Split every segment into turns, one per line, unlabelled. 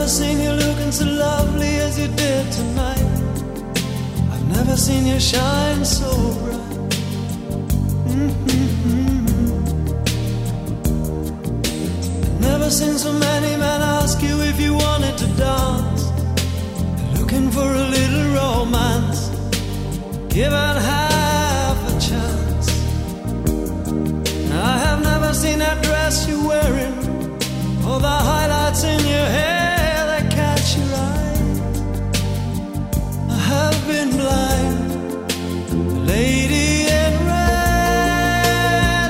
never seen you looking so lovely as you did tonight. I've never seen you shine so bright. I've never seen so many men ask you if you wanted to dance. They're looking for a little romance, given half a chance. I have never seen that dress you're wearing, or the highlights in your hair that catch your eye. I have been blind. The lady in red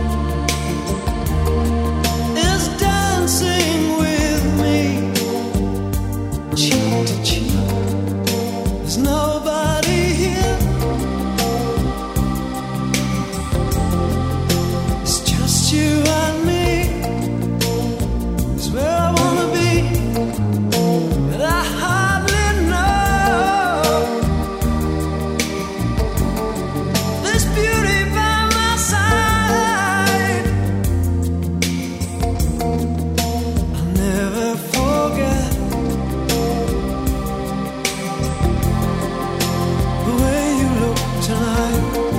is dancing with me, cheek to cheek. There's nobody here. It's just you and me. Where I wanna be, but I hardly know. This beauty by my side, I'll never forget the way you look tonight.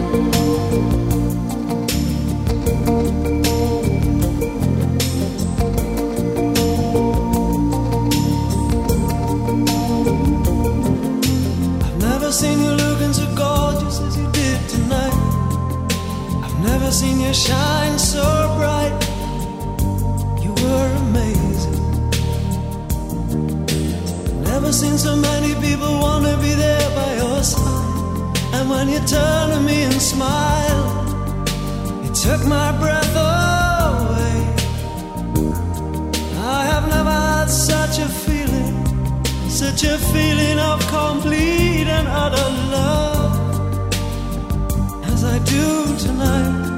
Seen you looking so gorgeous as you did tonight. I've never seen you shine so bright. You were amazing. Never seen so many people want to be there by your side. And when you turned to me and smiled, it took my breath away. I have never had such a feeling, such a feeling of complete and utter love as I do tonight.